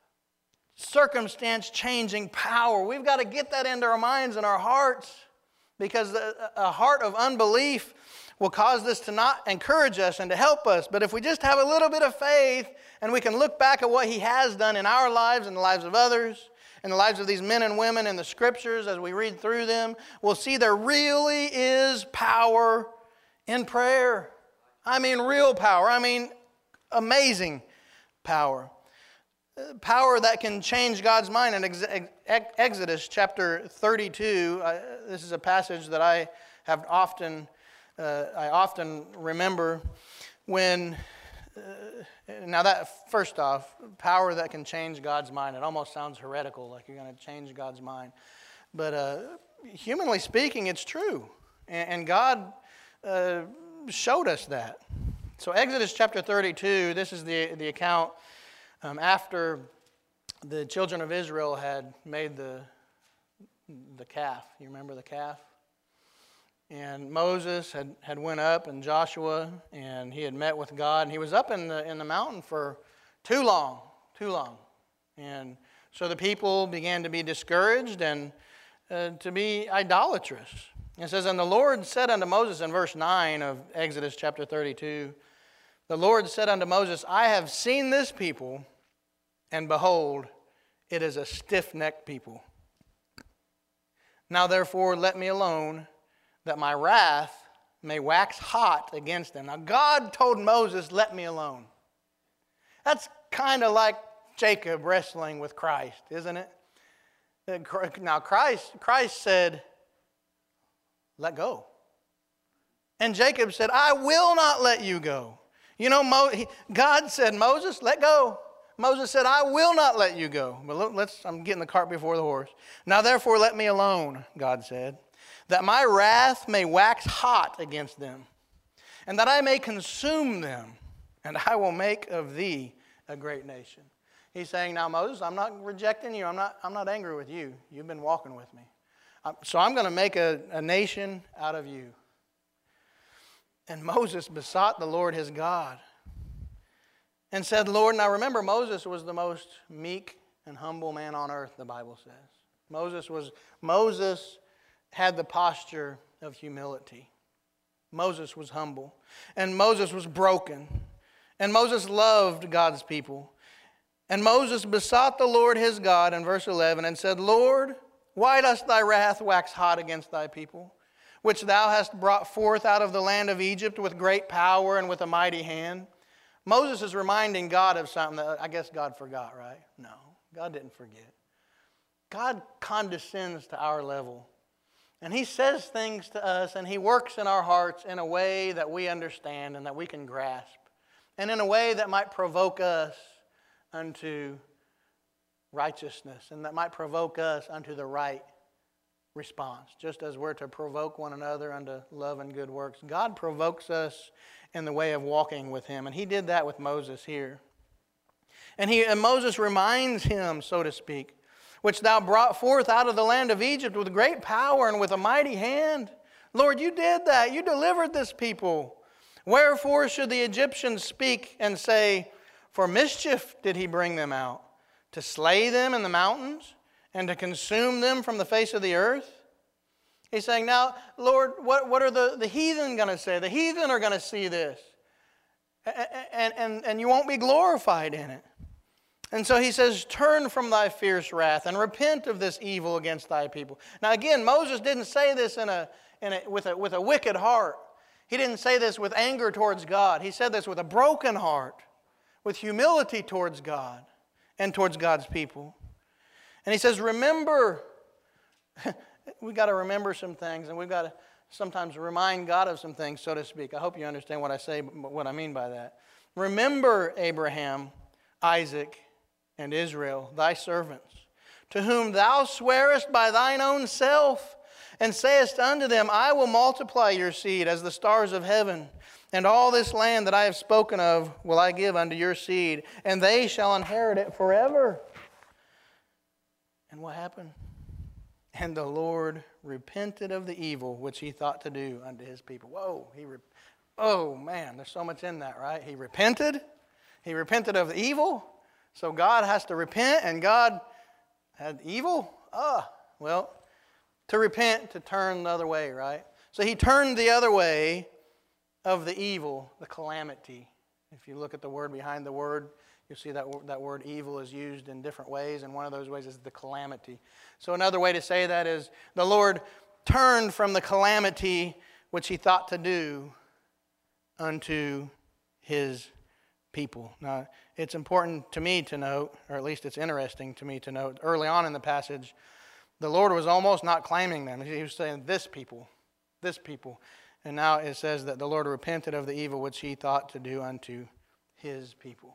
Circumstance-changing power. We've got to get that into our minds and our hearts, because a heart of unbelief will cause this to not encourage us and to help us. But if we just have a little bit of faith and we can look back at what He has done in our lives and the lives of others, in the lives of these men and women in the Scriptures as we read through them, we'll see there really is power in prayer. I mean real power. I mean amazing power. Power that can change God's mind. In Exodus chapter 32, this is a passage that I often remember when, now that, first off, power that can change God's mind. It almost sounds heretical, like you're going to change God's mind. But humanly speaking, it's true. And God showed us that. So Exodus chapter 32, this is the account after the children of Israel had made the calf. You remember the calf? And Moses had went up, and Joshua, and he had met with God, and he was up in the mountain for too long. And so the people began to be discouraged and to be idolatrous. It says, and the Lord said unto Moses in verse 9 of Exodus chapter 32, the Lord said unto Moses, I have seen this people, and behold, it is a stiff-necked people. Now therefore let me alone, that my wrath may wax hot against them. Now God told Moses, let me alone. That's kind of like Jacob wrestling with Christ, isn't it? Now Christ said, let go. And Jacob said, I will not let you go. You know, God said, Moses, let go. Moses said, I will not let you go. But I'm getting the cart before the horse. Now therefore let me alone, God said, that my wrath may wax hot against them. and that I may consume them, and I will make of thee a great nation. He's saying, now Moses, I'm not rejecting you. I'm not angry with you. You've been walking with me. So I'm going to make a nation out of you. And Moses besought the Lord his God and said, Lord, now remember, Moses was the most meek and humble man on earth, the Bible says. Moses had the posture of humility. Moses was humble. And Moses was broken. And Moses loved God's people. And Moses besought the Lord his God in verse 11 and said, Lord, why dost thy wrath wax hot against thy people, which thou hast brought forth out of the land of Egypt with great power and with a mighty hand? Moses is reminding God of something that I guess God forgot, right? No, God didn't forget. God condescends to our level. And he says things to us, and he works in our hearts in a way that we understand and that we can grasp, and in a way that might provoke us unto righteousness, and that might provoke us unto the right response. Just as we're to provoke one another unto love and good works, God provokes us in the way of walking with him, and he did that with Moses here. And Moses reminds him, so to speak, which thou brought forth out of the land of Egypt with great power and with a mighty hand. Lord, you did that. You delivered this people. Wherefore should the Egyptians speak and say, for mischief did he bring them out, to slay them in the mountains and to consume them from the face of the earth? He's saying, now, Lord, what are the heathen going to say? The heathen are going to see this, and you won't be glorified in it. And so he says, turn from thy fierce wrath and repent of this evil against thy people. Now again, Moses didn't say this with a wicked heart. He didn't say this with anger towards God. He said this with a broken heart, with humility towards God and towards God's people. And he says, remember, we've got to remember some things, and we've got to sometimes remind God of some things, so to speak. I hope you understand what I say, what I mean by that. Remember Abraham, Isaac, and Israel, thy servants, to whom thou swearest by thine own self, and sayest unto them, I will multiply your seed as the stars of heaven, and all this land that I have spoken of will I give unto your seed, and they shall inherit it forever. And what happened? And the Lord repented of the evil which he thought to do unto his people. Whoa, oh man, there's so much in that, right? He repented of the evil. So God has to repent, and God had evil? Well, to repent, to turn the other way, right? So he turned the other way of the evil, the calamity. If you look at the word behind the word, you'll see that word evil is used in different ways, and one of those ways is the calamity. So another way to say that is the Lord turned from the calamity which he thought to do unto his people. Now, it's important to me to note, or at least it's interesting to me to note, early on in the passage, the Lord was almost not claiming them. He was saying, this people. And now it says that the Lord repented of the evil which he thought to do unto his people.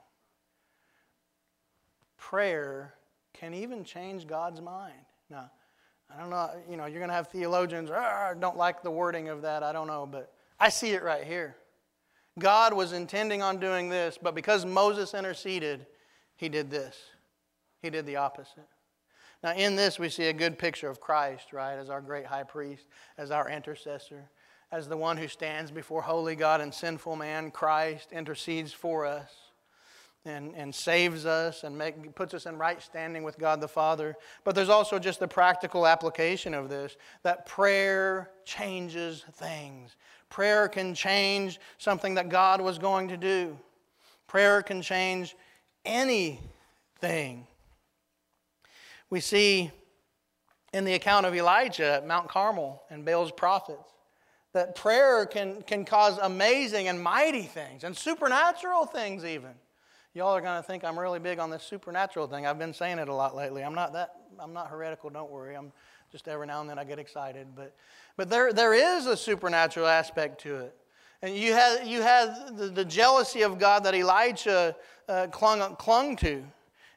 Prayer can even change God's mind. Now, I don't know, you're going to have theologians, don't like the wording of that, I don't know, but I see it right here. God was intending on doing this, but because Moses interceded, he did this. He did the opposite. Now in this we see a good picture of Christ, right, as our great high priest, as our intercessor, as the one who stands before holy God and sinful man. Christ intercedes for us and saves us and puts us in right standing with God the Father. But there's also just the practical application of this, that prayer changes things. Prayer can change something that God was going to do. Prayer can change anything. We see in the account of Elijah at Mount Carmel and Baal's prophets that prayer can cause amazing and mighty things and supernatural things even. Y'all are going to think I'm really big on this supernatural thing. I've been saying it a lot lately. I'm not heretical, don't worry. I'm just every now and then I get excited. But there is a supernatural aspect to it. And you had the jealousy of God that Elijah clung to.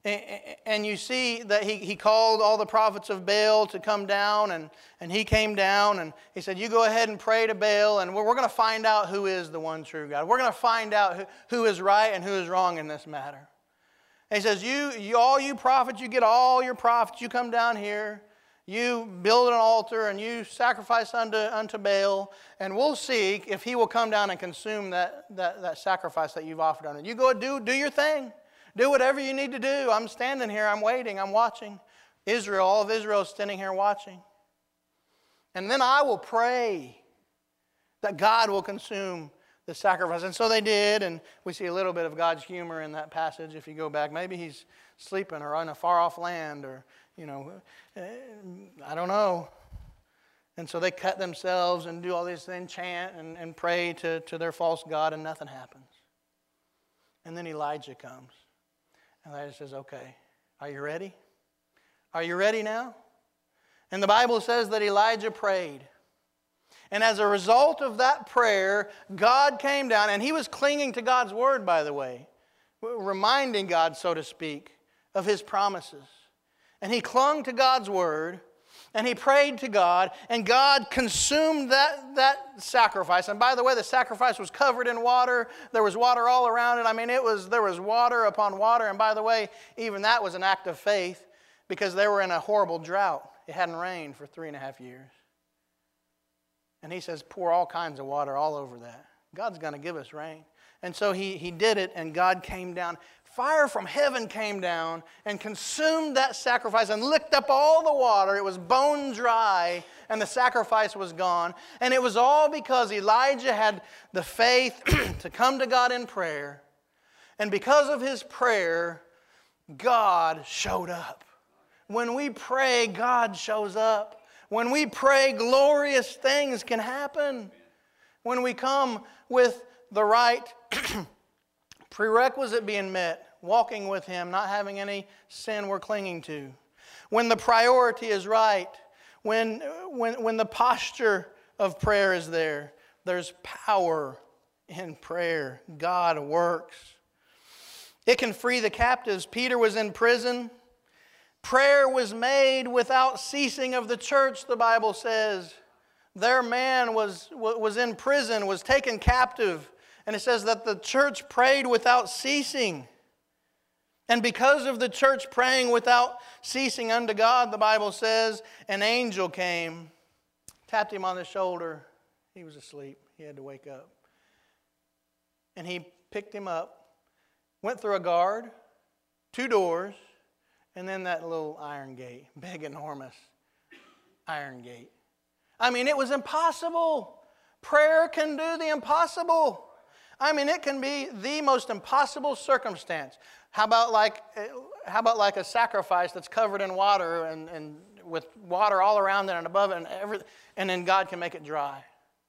And you see that he called all the prophets of Baal to come down, and he came down, and he said, you go ahead and pray to Baal, and we're going to find out who is the one true God. We're going to find out who is right and who is wrong in this matter. And he says, all you prophets, you get all your prophets, you come down here, you build an altar, and you sacrifice unto Baal, and we'll see if he will come down and consume that sacrifice that you've offered unto him. You go do your thing. Do whatever you need to do. I'm standing here, I'm waiting, I'm watching. All of Israel is standing here watching. And then I will pray that God will consume the sacrifice. And so they did, and we see a little bit of God's humor in that passage if you go back. Maybe he's sleeping or on a far-off land, or, I don't know. And so they cut themselves and do all these things, chant and pray to their false god, and nothing happens. And then Elijah comes. And Elijah says, okay, are you ready? Are you ready now? And the Bible says that Elijah prayed. And as a result of that prayer, God came down, and he was clinging to God's word, by the way, reminding God, so to speak, of his promises. And he clung to God's word, and he prayed to God, and God consumed that sacrifice. And by the way, the sacrifice was covered in water. There was water all around it. I mean, there was water upon water. And by the way, even that was an act of faith, because they were in a horrible drought. It hadn't rained for 3.5 years. And he says, pour all kinds of water all over that. God's going to give us rain. And so he did it, and God came down. Fire from heaven came down and consumed that sacrifice and licked up all the water. It was bone dry, and the sacrifice was gone. And it was all because Elijah had the faith to come to God in prayer. And because of his prayer, God showed up. When we pray, God shows up. When we pray, glorious things can happen. When we come with the right prerequisite being met, walking with him, not having any sin we're clinging to. When the priority is right, when the posture of prayer is there, there's power in prayer. God works. It can free the captives. Peter was in prison. Prayer was made without ceasing of the church, the Bible says. Their man was in prison, was taken captive. And it says that the church prayed without ceasing. And because of the church praying without ceasing unto God, the Bible says, an angel came, tapped him on the shoulder. He was asleep. He had to wake up. And he picked him up, went through a guard, 2 doors, and then that little iron gate, big, enormous iron gate. I mean, it was impossible. Prayer can do the impossible. I mean, it can be the most impossible circumstance. How about like a sacrifice that's covered in water and with water all around it and above it and then God can make it dry.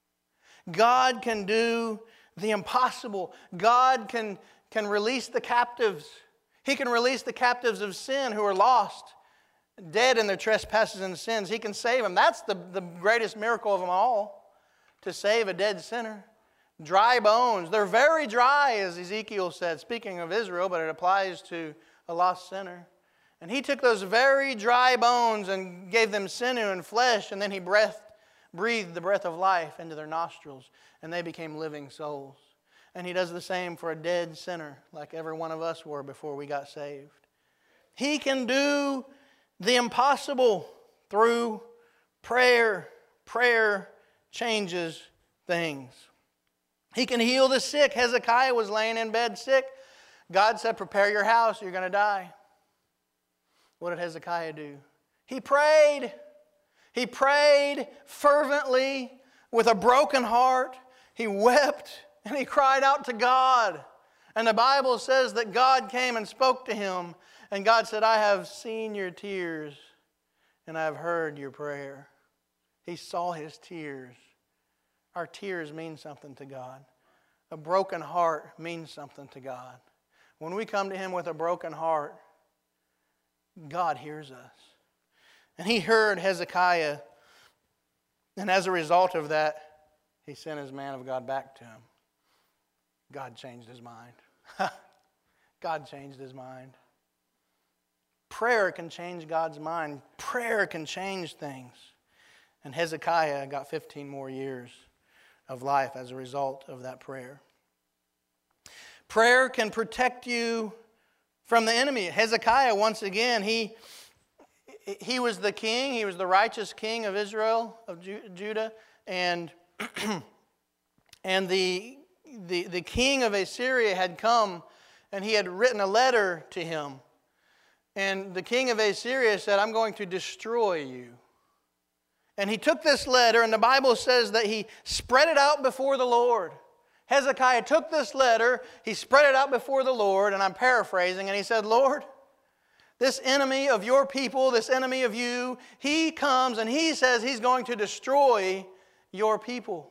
God can do the impossible. God can release the captives. He can release the captives of sin who are lost, dead in their trespasses and sins. He can save them. That's the greatest miracle of them all, to save a dead sinner. Dry bones. They're very dry, as Ezekiel said, speaking of Israel, but it applies to a lost sinner. And he took those very dry bones and gave them sinew and flesh, and then he breathed the breath of life into their nostrils, and they became living souls. And he does the same for a dead sinner, like every one of us were before we got saved. He can do the impossible through prayer. Prayer changes things. He can heal the sick. Hezekiah was laying in bed sick. God said, prepare your house, you're going to die. What did Hezekiah do? He prayed. He prayed fervently with a broken heart. He wept and he cried out to God. And the Bible says that God came and spoke to him. And God said, I have seen your tears and I have heard your prayer. He saw his tears. Our tears mean something to God. A broken heart means something to God. When we come to him with a broken heart, God hears us. And he heard Hezekiah. And as a result of that, he sent his man of God back to him. God changed his mind. God changed his mind. Prayer can change God's mind. Prayer can change things. And Hezekiah got 15 more years of life as a result of that prayer. Prayer can protect you from the enemy. Hezekiah, once again, he was the king. He was the righteous king of Israel, of Judah. And, and the king of Assyria had come, and he had written a letter to him. And the king of Assyria said, I'm going to destroy you. And he took this letter, and the Bible says that he spread it out before the Lord. Hezekiah took this letter, he spread it out before the Lord, and I'm paraphrasing, and he said, Lord, this enemy of your people, this enemy of you, he comes and he says he's going to destroy your people.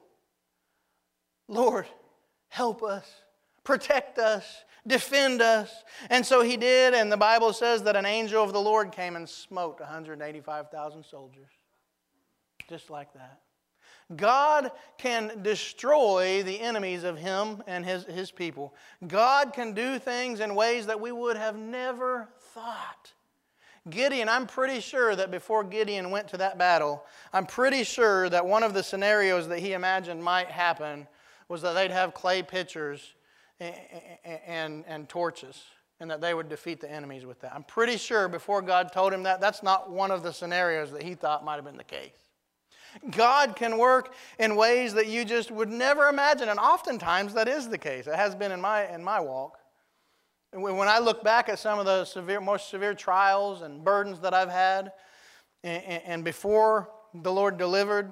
Lord, help us, protect us, defend us. And so he did, and the Bible says that an angel of the Lord came and smote 185,000 soldiers. Just like that. God can destroy the enemies of him and his people. God can do things in ways that we would have never thought. Gideon, I'm pretty sure that before Gideon went to that battle, I'm pretty sure that one of the scenarios that he imagined might happen was that they'd have clay pitchers and torches, and that they would defeat the enemies with that. I'm pretty sure before God told him that, that's not one of the scenarios that he thought might have been the case. God can work in ways that you just would never imagine, and oftentimes that is the case. It has been in my walk. When I look back at some of the most severe trials and burdens that I've had, and before the Lord delivered,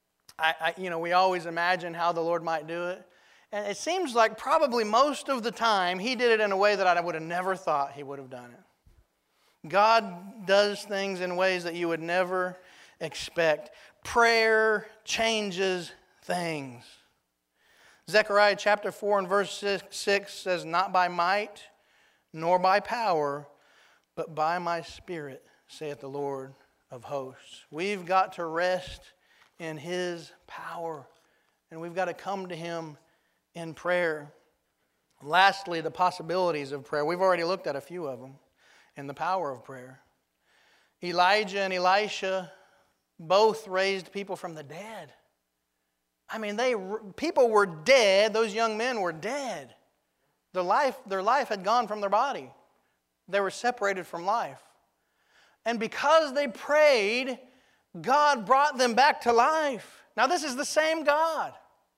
we always imagine how the Lord might do it. And it seems like probably most of the time He did it in a way that I would have never thought He would have done it. God does things in ways that you would never expect. Prayer changes things. Zechariah chapter 4 and verse 6 says, not by might nor by power, but by my Spirit, saith the Lord of hosts. We've got to rest in His power, and we've got to come to Him in prayer. Lastly, the possibilities of prayer. We've already looked at a few of them, and the power of prayer. Elijah and Elisha both raised people from the dead. I mean, people were dead. Those young men were dead. Their life had gone from their body. They were separated from life. And because they prayed, God brought them back to life. Now, this is the same God.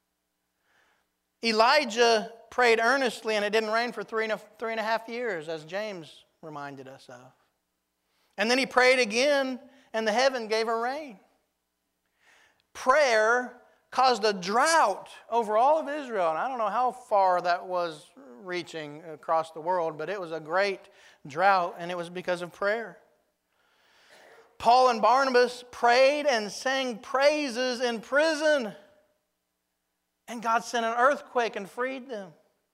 Elijah prayed earnestly, and it didn't rain for three and a half years, as James reminded us of. And then he prayed again, and the heaven gave her rain. Prayer caused a drought over all of Israel. And I don't know how far that was reaching across the world, but it was a great drought, and it was because of prayer. Paul and Barnabas prayed and sang praises in prison, and God sent an earthquake and freed them.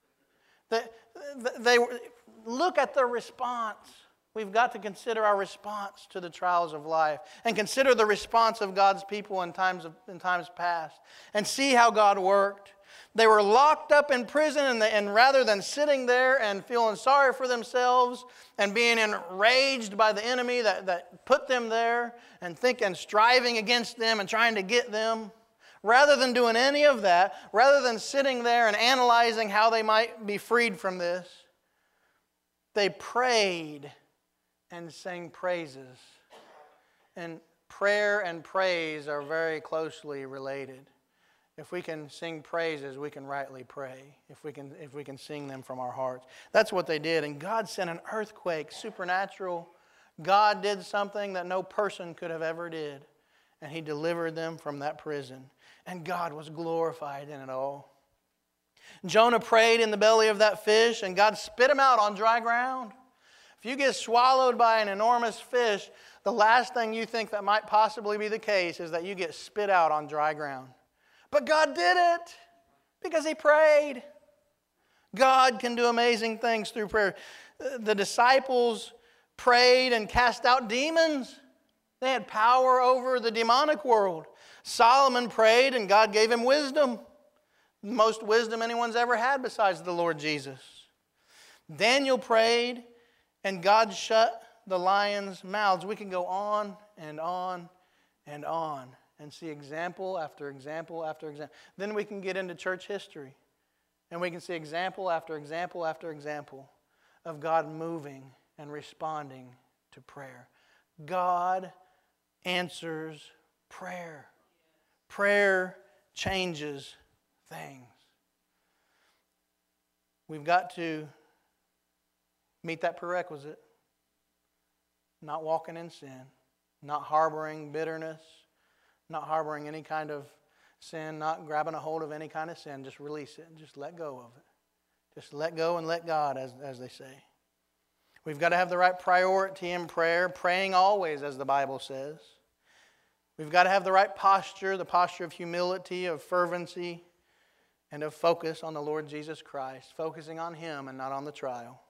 Look at their response. We've got to consider our response to the trials of life, and consider the response of God's people in times past, and see how God worked. They were locked up in prison, and rather than sitting there and feeling sorry for themselves and being enraged by the enemy that put them there, and striving against them and trying to get them, rather than doing any of that, rather than sitting there and analyzing how they might be freed from this, they prayed and sang praises. And prayer and praise are very closely related. If we can sing praises, we can rightly pray. If we can sing them from our hearts. That's what they did. And God sent an earthquake, supernatural. God did something that no person could have ever did. And He delivered them from that prison. And God was glorified in it all. Jonah prayed in the belly of that fish, and God spit him out on dry ground. If you get swallowed by an enormous fish, the last thing you think that might possibly be the case is that you get spit out on dry ground. But God did it because He prayed. God can do amazing things through prayer. The disciples prayed and cast out demons. They had power over the demonic world. Solomon prayed and God gave him wisdom. The most wisdom anyone's ever had besides the Lord Jesus. Daniel prayed and God shut the lions' mouths. We can go on and on and on and see example after example after example. Then we can get into church history, and we can see example after example after example of God moving and responding to prayer. God answers prayer. Prayer changes things. We've got to meet that prerequisite. Not walking in sin, not harboring bitterness, not harboring any kind of sin, not grabbing a hold of any kind of sin. Just release it and just let go of it. Just let go and let God, as they say. We've got to have the right priority in prayer, praying always, as the Bible says. We've got to have the right posture, the posture of humility, of fervency, and of focus on the Lord Jesus Christ, focusing on Him and not on the trial.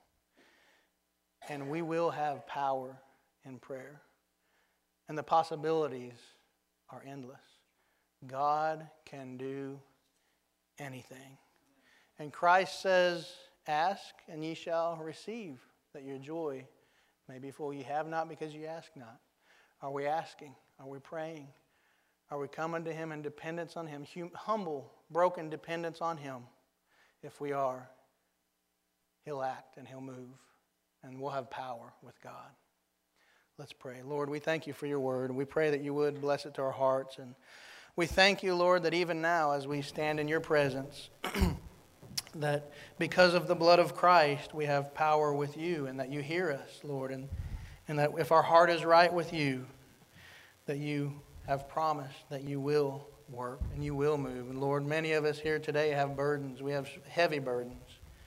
And we will have power in prayer. And the possibilities are endless. God can do anything. And Christ says, ask and ye shall receive, that your joy may be full. Ye have not because ye ask not. Are we asking? Are we praying? Are we coming to Him in dependence on Him? Humble, broken dependence on Him. If we are, He'll act and He'll move. And we'll have power with God. Let's pray. Lord, we thank You for Your word. We pray that You would bless it to our hearts. And we thank You, Lord, that even now as we stand in Your presence, that because of the blood of Christ, we have power with You, and that You hear us, Lord, and that if our heart is right with You, that You have promised that You will work and You will move. And Lord, many of us here today have burdens. We have heavy burdens.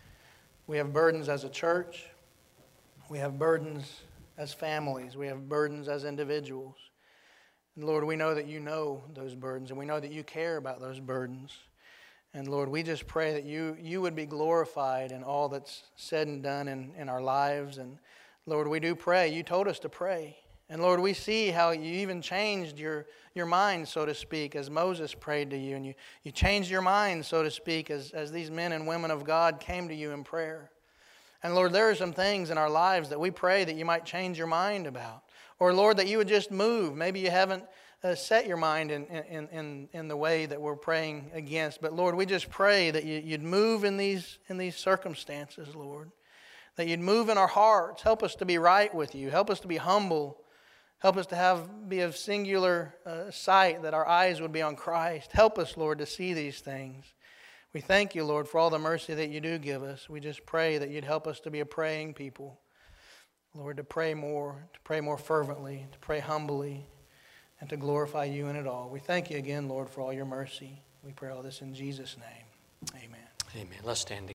We have burdens as a church. We have burdens as families. We have burdens as individuals. And Lord, we know that You know those burdens, and we know that You care about those burdens. And Lord, we just pray that You would be glorified in all that's said and done in our lives. And Lord, we do pray. You told us to pray. And Lord, we see how You even changed your mind, so to speak, as Moses prayed to You. And you changed your mind, so to speak, as these men and women of God came to You in prayer. And Lord, there are some things in our lives that we pray that You might change Your mind about. Or Lord, that You would just move. Maybe You haven't set Your mind in the way that we're praying against. But Lord, we just pray that You'd move in these circumstances, Lord. That You'd move in our hearts. Help us to be right with You. Help us to be humble. Help us to be of singular sight, that our eyes would be on Christ. Help us, Lord, to see these things. We thank You, Lord, for all the mercy that You do give us. We just pray that You'd help us to be a praying people. Lord, to pray more fervently, to pray humbly, and to glorify You in it all. We thank You again, Lord, for all Your mercy. We pray all this in Jesus' name. Amen. Amen. Let's stand together.